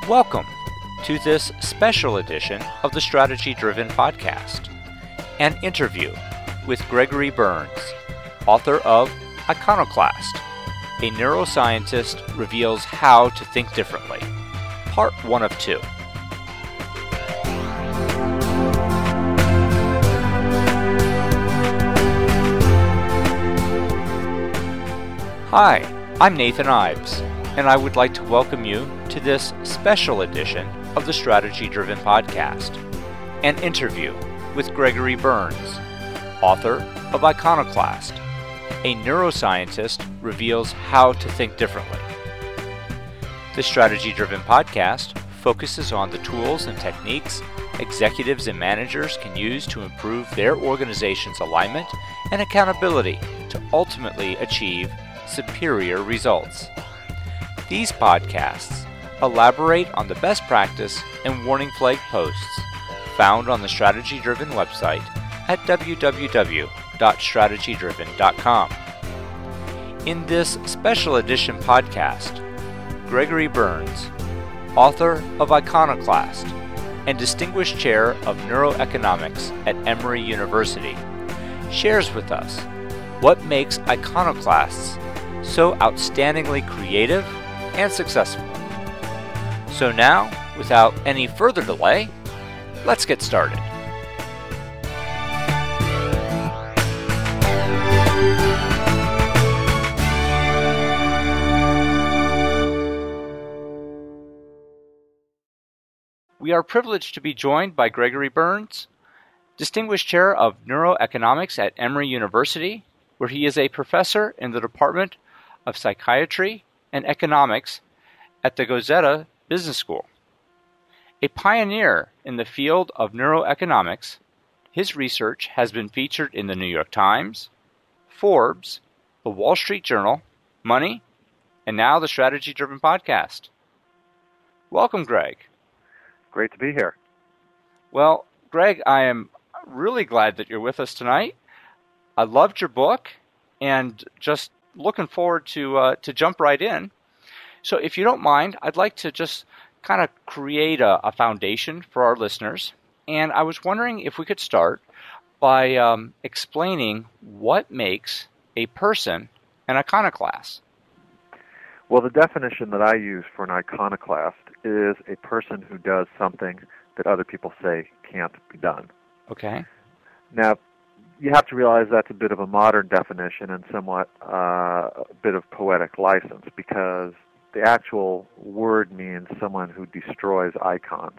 Welcome to this special edition of the Strategy Driven Podcast, an interview with Gregory Berns, author of Iconoclast, a neuroscientist reveals how to think differently, part 1 of 2. Hi, I'm Nathan Ives, and I would like to welcome you to this special edition of the Strategy Driven Podcast, an interview with Gregory Berns, author of Iconoclast, a neuroscientist reveals how to think differently. The Strategy Driven Podcast focuses on the tools and techniques executives and managers can use to improve their organization's alignment and accountability to ultimately achieve superior results. These podcasts elaborate on the best practice and warning flag posts found on the Strategy Driven website at www.strategydriven.com. In this special edition podcast, Gregory Berns, author of Iconoclast and Distinguished Chair of Neuroeconomics at Emory University, shares with us what makes iconoclasts so outstandingly creative and successful. So now, without any further delay, let's get started. We are privileged to be joined by Gregory Berns, Distinguished Chair of Neuroeconomics at Emory University, where he is a professor in the Department of Psychiatry and Economics at the Gozeta Business School. A pioneer in the field of neuroeconomics, his research has been featured in the New York Times, Forbes, the Wall Street Journal, Money, and now the Strategy Driven Podcast. Welcome, Greg. Great to be here. Well, Greg, I am really glad that you're with us tonight. I loved your book and just looking forward to jump right in. So if you don't mind, I'd like to just kind of create a foundation for our listeners. And I was wondering if we could start by explaining what makes a person an iconoclast. Well, the definition that I use for an iconoclast is a person who does something that other people say can't be done. Okay. Now, you have to realize that's a bit of a modern definition and somewhat a bit of poetic license, because the actual word means someone who destroys icons.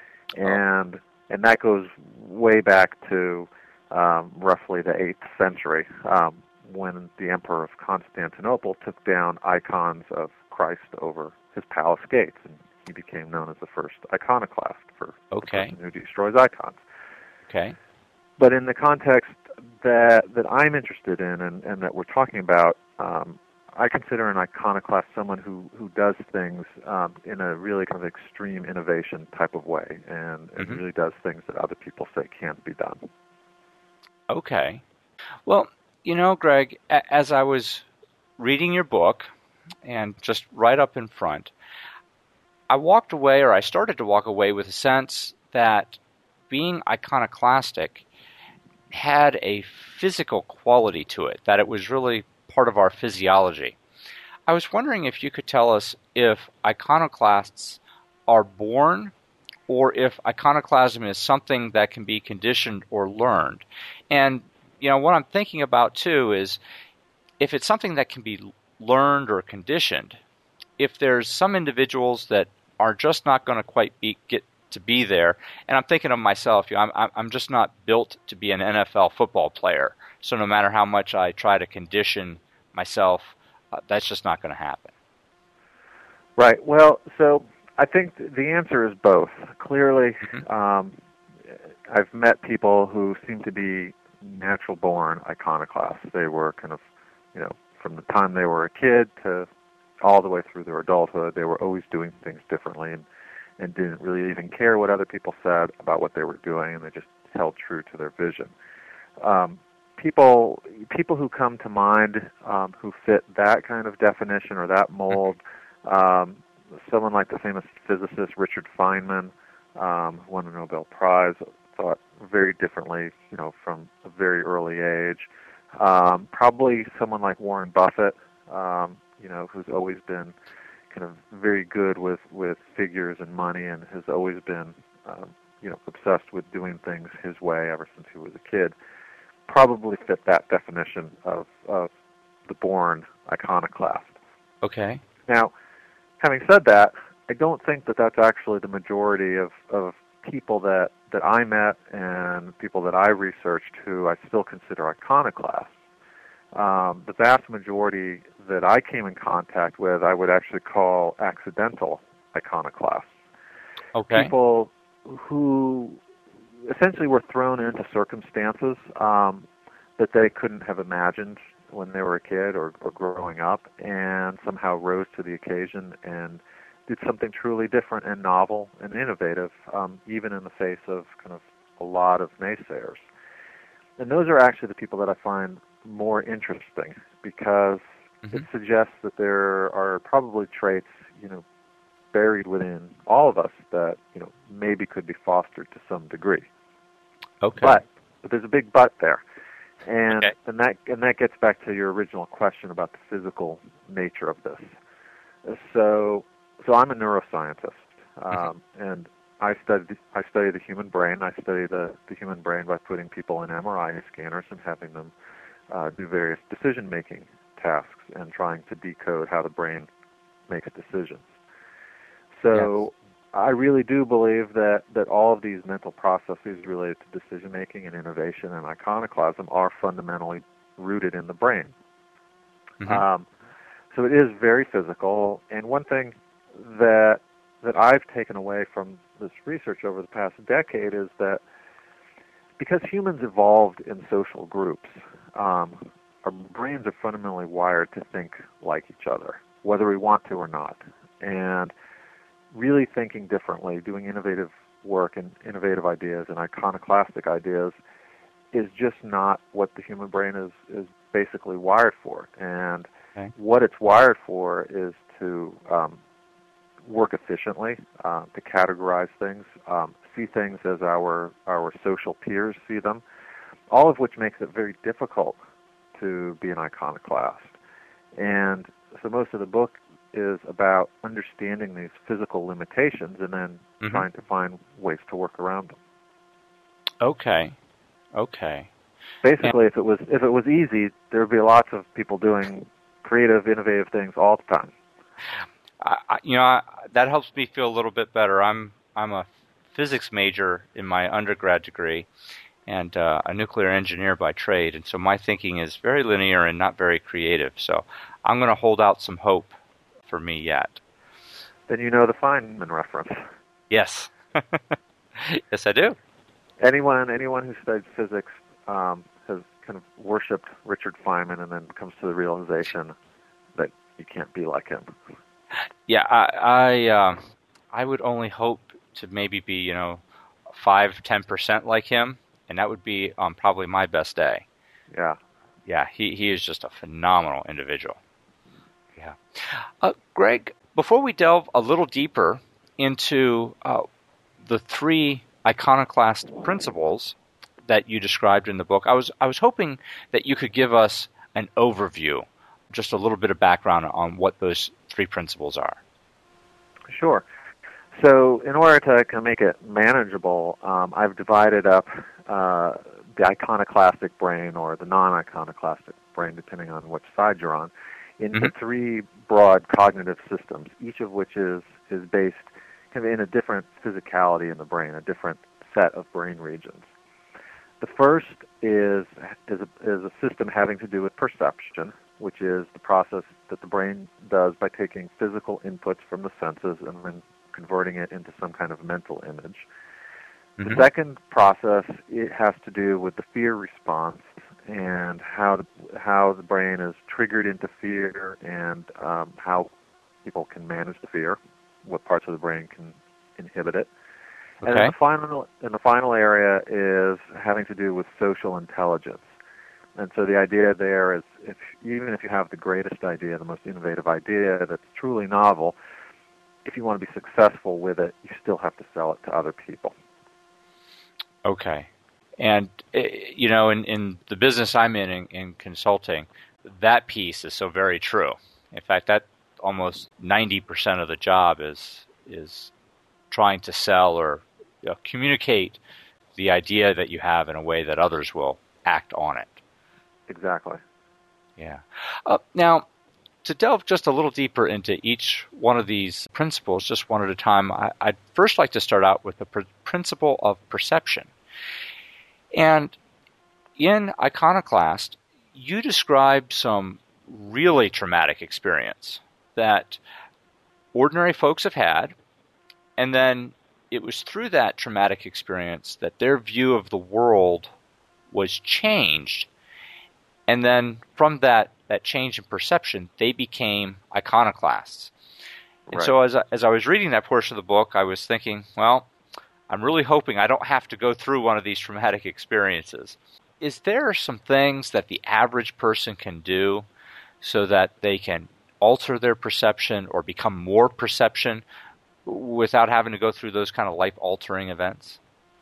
And that goes way back to roughly the 8th century, when the Emperor of Constantinople took down icons of Christ over his palace gates, and he became known as the first iconoclast for the person who destroys icons. Okay. But in the context that I'm interested in and that we're talking about, I consider an iconoclast someone who does things in a really kind of extreme innovation type of way, and really does things that other people say can't be done. Okay. Well, you know, Greg, as I was reading your book, and just right up in front, I started to walk away with a sense that being iconoclastic had a physical quality to it, that it was really part of our physiology. I was wondering if you could tell us if iconoclasts are born or if iconoclasm is something that can be conditioned or learned. And, you know, what I'm thinking about, too, is if it's something that can be learned or conditioned, if there's some individuals that are just not going to quite get to be there, and I'm thinking of myself, you know, I'm just not built to be an NFL football player, so no matter how much I try to condition myself, that's just not going to happen. Right. Well, so I think the answer is both. Clearly, I've met people who seem to be natural-born iconoclasts. They were kind of, you know, from the time they were a kid to all the way through their adulthood, they were always doing things differently and didn't really even care what other people said about what they were doing, and they just held true to their vision. People who come to mind who fit that kind of definition or that mold someone like the famous physicist Richard Feynman, who won a Nobel Prize, thought very differently, from a very early age. Probably someone like Warren Buffett, who's always been kind of very good with figures and money, and has always been, obsessed with doing things his way ever since he was a kid. Probably fit that definition of the born iconoclast. Okay. Now, having said that, I don't think that that's actually the majority of people that I met and people that I researched who I still consider iconoclasts. The vast majority that I came in contact with, I would actually call accidental iconoclasts. Okay. People who essentially were thrown into circumstances that they couldn't have imagined when they were a kid or growing up, and somehow rose to the occasion and did something truly different and novel and innovative, even in the face of kind of a lot of naysayers. And those are actually the people that I find more interesting, because it suggests that there are probably traits, buried within all of us that, maybe could be fostered to some degree. Okay. But there's a big but there. And Okay. and that gets back to your original question about the physical nature of this. So I'm a neuroscientist, and I study the human brain. I study the human brain by putting people in MRI scanners and having them do various decision-making tasks and trying to decode how the brain makes decisions. So yes. I really do believe that all of these mental processes related to decision-making and innovation and iconoclasm are fundamentally rooted in the brain. So it is very physical, and one thing that I've taken away from this research over the past decade is that because humans evolved in social groups, our brains are fundamentally wired to think like each other, whether we want to or not. And really thinking differently, doing innovative work and innovative ideas and iconoclastic ideas is just not what the human brain is basically wired for. And what it's wired for is to work efficiently, to categorize things, see things as our social peers see them, all of which makes it very difficult to be an iconoclast. And so most of the book is about understanding these physical limitations and then trying to find ways to work around them. Okay. Basically, if it was easy, there would be lots of people doing creative, innovative things all the time. That helps me feel a little bit better. I'm a physics major in my undergrad degree, and a nuclear engineer by trade, and so my thinking is very linear and not very creative. So I'm going to hold out some hope for me yet. Then you know the Feynman reference. Yes. Yes, I do. Anyone who studied physics has kind of worshipped Richard Feynman and then comes to the realization that you can't be like him. Yeah, I would only hope to maybe be 5-10% like him, and that would be probably my best day. Yeah, he is just a phenomenal individual. Yeah. Greg, before we delve a little deeper into the 3 iconoclast principles that you described in the book, I was hoping that you could give us an overview, just a little bit of background on what those 3 principles are. Sure. So in order to kind of make it manageable, I've divided up the iconoclastic brain or the non-iconoclastic brain, depending on which side you're on, into 3 broad cognitive systems, each of which is based kind of in a different physicality in the brain, a different set of brain regions. The first is a system having to do with perception, which is the process that the brain does by taking physical inputs from the senses and then converting it into some kind of mental image. The second process, it has to do with the fear response and how the brain is triggered into fear and how people can manage the fear, what parts of the brain can inhibit it. Okay. And the final area is having to do with social intelligence. And so the idea there is, even if you have the greatest idea, the most innovative idea that's truly novel, if you want to be successful with it, you still have to sell it to other people. Okay. And, in the business I'm in consulting, that piece is so very true. In fact, that almost 90% of the job is trying to sell or communicate the idea that you have in a way that others will act on it. Exactly. Yeah. Now, to delve just a little deeper into each one of these principles, just one at a time, I'd first like to start out with the principle of perception. And in Iconoclast, you describe some really traumatic experience that ordinary folks have had, and then it was through that traumatic experience that their view of the world was changed, and then from that change in perception, they became iconoclasts. And Right. so as I was reading that portion of the book, I was thinking, well, I'm really hoping I don't have to go through one of these traumatic experiences. Is there some things that the average person can do so that they can alter their perception or become more perception without having to go through those kind of life-altering events?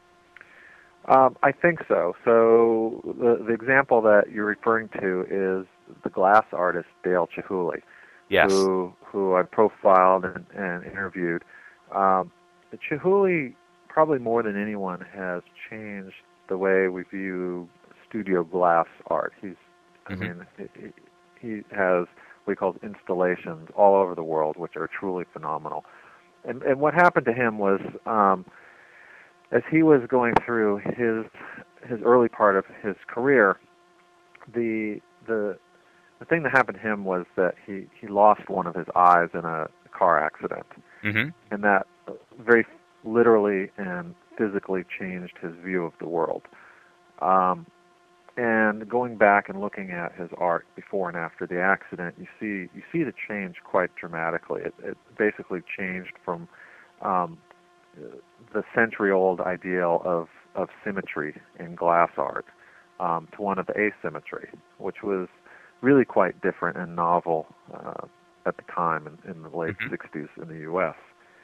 I think so. So the example that you're referring to is the glass artist Dale Chihuly, Yes. who I profiled and interviewed. Chihuly, probably more than anyone, has changed the way we view studio glass art. I mean, he has what he calls installations all over the world, which are truly phenomenal. And what happened to him was, as he was going through his early part of his career, the thing that happened to him was that he lost one of his eyes in a car accident, and that very literally and physically changed his view of the world. And going back and looking at his art before and after the accident, you see the change quite dramatically. It basically changed from the century-old ideal of symmetry in glass art to one of asymmetry, which was really quite different and novel at the time in the late 60s in the U.S.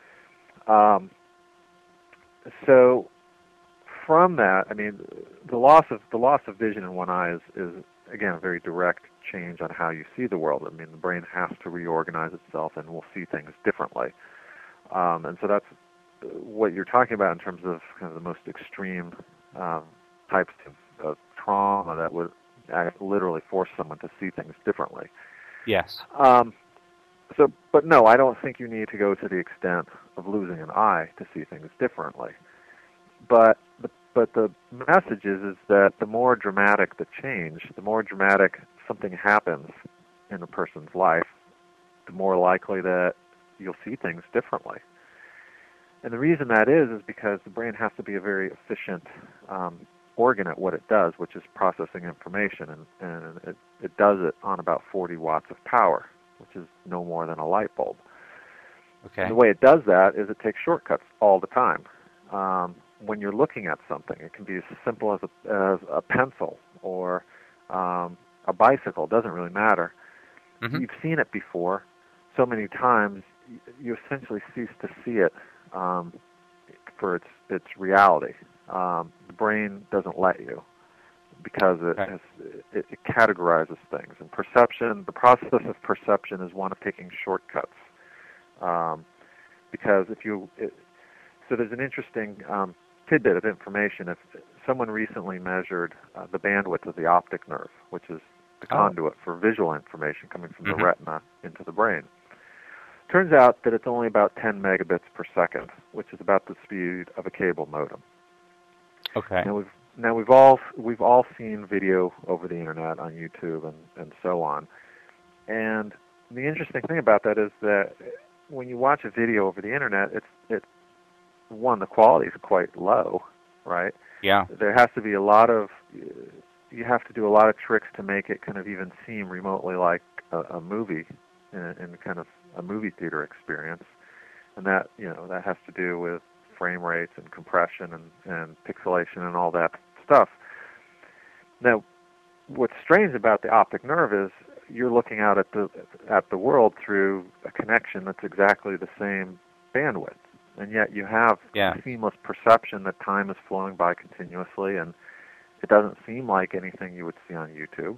So from that, I mean, the loss of vision in one eye is again a very direct change on how you see the world. I mean, the brain has to reorganize itself, and will see things differently. And so that's what you're talking about in terms of kind of the most extreme types of trauma that would literally force someone to see things differently. Yes. But no, I don't think you need to go to the extent of losing an eye to see things differently. But the message is that the more dramatic the change, the more dramatic something happens in a person's life, the more likely that you'll see things differently. And the reason that is because the brain has to be a very efficient organ at what it does, which is processing information, and it does it on about 40 watts of power, which is no more than a light bulb. Okay. And the way it does that is it takes shortcuts all the time. When you're looking at something, it can be as simple as a pencil or a bicycle. It doesn't really matter. You've seen it before so many times, you essentially cease to see it for its reality. The brain doesn't let you because it categorizes things. And perception, the process of perception is one of taking shortcuts. Because so there's an interesting tidbit of information. If someone recently measured the bandwidth of the optic nerve, which is the conduit for visual information coming from the retina into the brain, turns out that it's only about 10 megabits per second, which is about the speed of a cable modem. Okay. Now we've all seen video over the internet on YouTube and so on. And the interesting thing about that is that when you watch a video over the internet, it's one, the quality is quite low, right? Yeah. There has to be you have to do a lot of tricks to make it kind of even seem remotely like a movie in kind of a movie theater experience. And that has to do with frame rates and compression and pixelation and all that stuff. Now, what's strange about the optic nerve is you're looking out at the world through a connection that's exactly the same bandwidth. And yet you have seamless perception that time is flowing by continuously, and it doesn't seem like anything you would see on YouTube.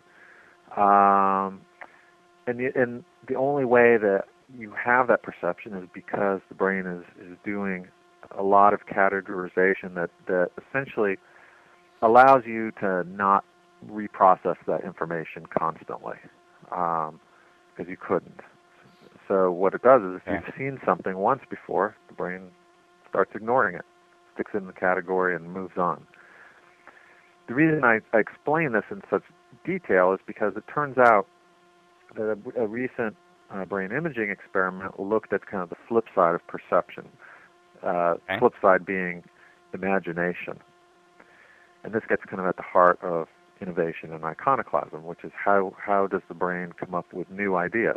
And the only way that you have that perception is because the brain is doing a lot of categorization that essentially allows you to not reprocess that information constantly, because you couldn't. So what it does is if you've seen something once before, the brain starts ignoring it, sticks it in the category, and moves on. The reason I explain this in such detail is because it turns out that a recent brain imaging experiment looked at kind of the flip side of perception, flip side being imagination. And this gets kind of at the heart of innovation and iconoclasm, which is how does the brain come up with new ideas?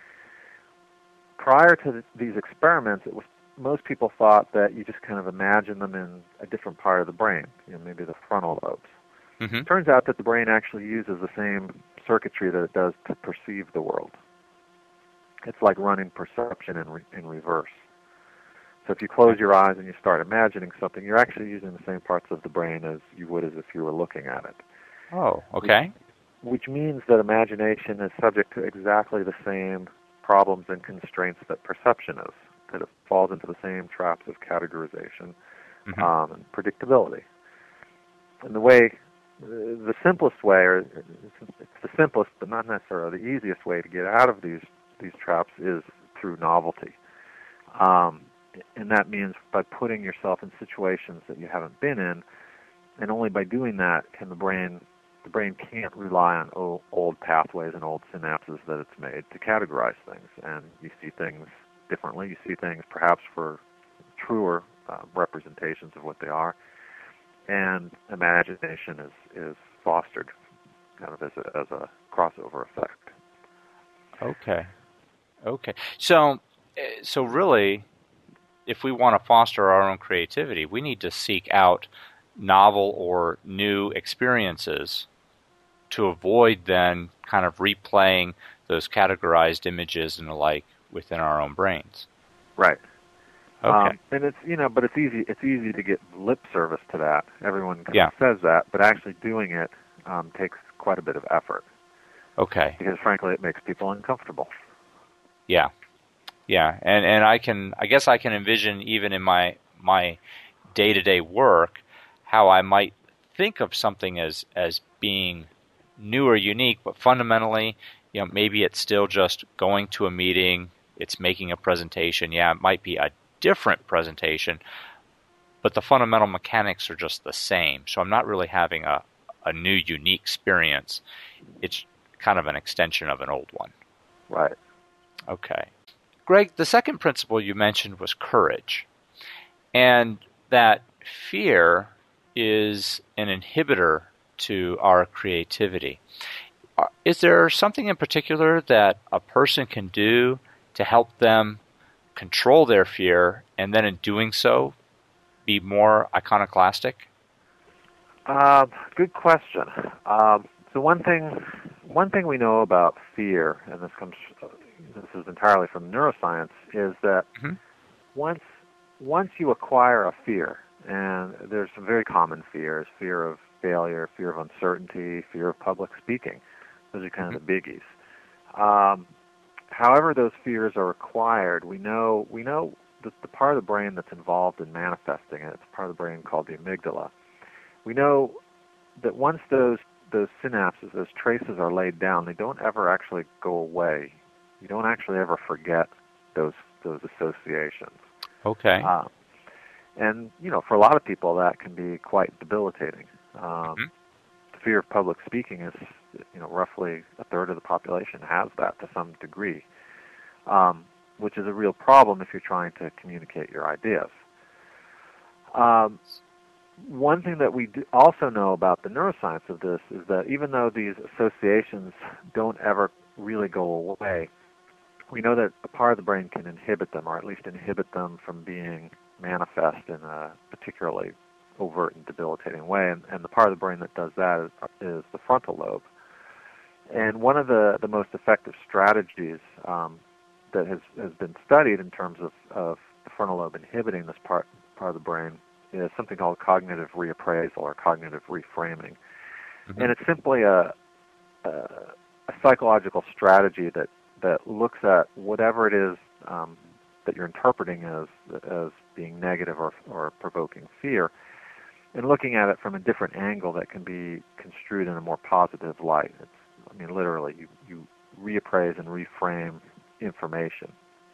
Prior to these experiments, most people thought that you just kind of imagine them in a different part of the brain, maybe the frontal lobes. Mm-hmm. Turns out that the brain actually uses the same circuitry that it does to perceive the world. It's like running perception in reverse. So if you close your eyes and you start imagining something, you're actually using the same parts of the brain as you would as if you were looking at it. Oh, okay. Which means that imagination is subject to exactly the same problems and constraints that perception is, that it falls into the same traps of categorization and predictability. And the simplest way, or it's the simplest but not necessarily the easiest way to get out of these traps is through novelty. And that means by putting yourself in situations that you haven't been in, and only by doing that can the brain can't rely on old pathways and old synapses that it's made to categorize things. And you see things differently. You see things perhaps for truer representations of what they are. And imagination is fostered kind of as a crossover effect. Okay. So really, if we want to foster our own creativity, we need to seek out novel or new experiences to avoid then kind of replaying those categorized images and the like within our own brains. Right. Okay. And it's but it's easy. It's easy to get lip service to that. Everyone kind of says that, but actually doing it takes quite a bit of effort. Okay. Because frankly, it makes people uncomfortable. Yeah. And I guess I can envision even in my day-to-day work how I might think of something as being new or unique, but fundamentally, maybe it's still just going to a meeting, it's making a presentation. Yeah, it might be a different presentation, but the fundamental mechanics are just the same. So I'm not really having a new, unique experience. It's kind of an extension of an old one. Right. Okay. Greg, the second principle you mentioned was courage, and that fear is an inhibitor to our creativity. Is there something in particular that a person can do to help them control their fear, and then in doing so, be more iconoclastic? Good question. So one thing we know about fear, and this is entirely from neuroscience, is that once you acquire a fear, and there's some very common fears: fear of failure, fear of uncertainty, fear of public speaking. Those are kind of the biggies. However those fears are acquired, we know that the part of the brain that's involved in manifesting it, it's a part of the brain called the amygdala. We know that once those synapses, those traces are laid down, they don't ever actually go away. You don't actually ever forget those associations. Okay. And for a lot of people, that can be quite debilitating. The fear of public speaking is, roughly a third of the population has that to some degree, which is a real problem if you're trying to communicate your ideas. One thing that we also know about the neuroscience of this is that even though these associations don't ever really go away, we know that a part of the brain can inhibit them, or at least inhibit them from being manifest in a particularly overt and debilitating way. And the part of the brain that does that is the frontal lobe. And one of the most effective strategies that has been studied in terms of the frontal lobe inhibiting this part of the brain is something called cognitive reappraisal or cognitive reframing. Mm-hmm. And it's simply a psychological strategy that looks at whatever it is that you're interpreting as being negative or provoking fear, and looking at it from a different angle that can be construed in a more positive light. Literally, you reappraise and reframe information,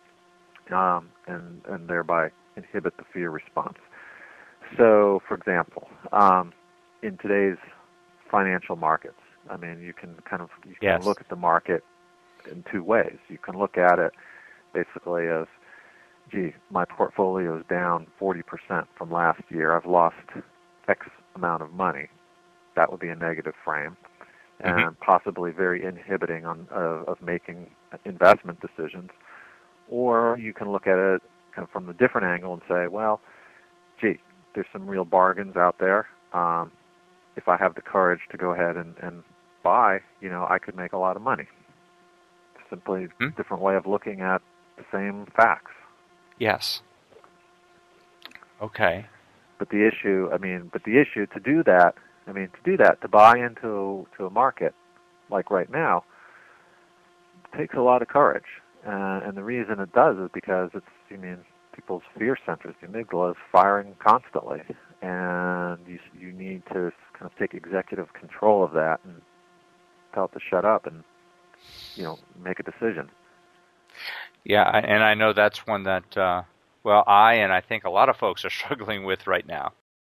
and thereby inhibit the fear response. So, for example, in today's financial markets, you can Yes. look at the market in two ways. You can look at it basically as, gee, my portfolio is down 40% from last year. I've lost X amount of money. That would be a negative frame, and possibly very inhibiting of making investment decisions. Or you can look at it kind of from a different angle and say, well, gee, there's some real bargains out there. If I have the courage to go ahead and buy, I could make a lot of money. Simply a different way of looking at the same facts. Yes. Okay. But the issue to do that, to buy into a market like right now, takes a lot of courage. And the reason it does is because people's fear centers, the amygdala, is firing constantly, and you need to kind of take executive control of that and tell it to shut up and make a decision. Yeah, and I know that's one that I think a lot of folks are struggling with right now.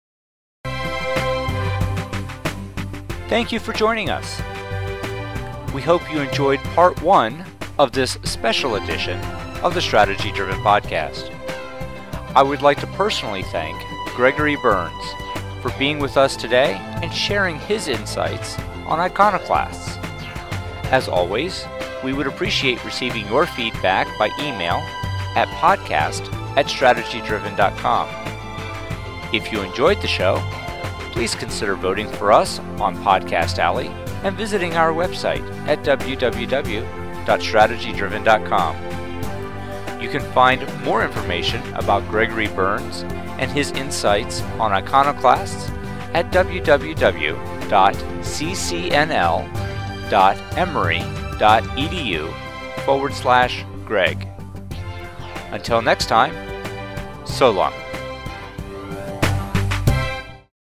Thank you for joining us. We hope you enjoyed part 1 of this special edition of the Strategy Driven Podcast. I would like to personally thank Gregory Berns for being with us today and sharing his insights on iconoclasts. As always, we would appreciate receiving your feedback by email at podcast@strategydriven.com. If you enjoyed the show, please consider voting for us on Podcast Alley and visiting our website at www.strategydriven.com. You can find more information about Gregory Berns and his insights on iconoclasts at www.ccnl.emory.edu/Greg. Until next time, so long.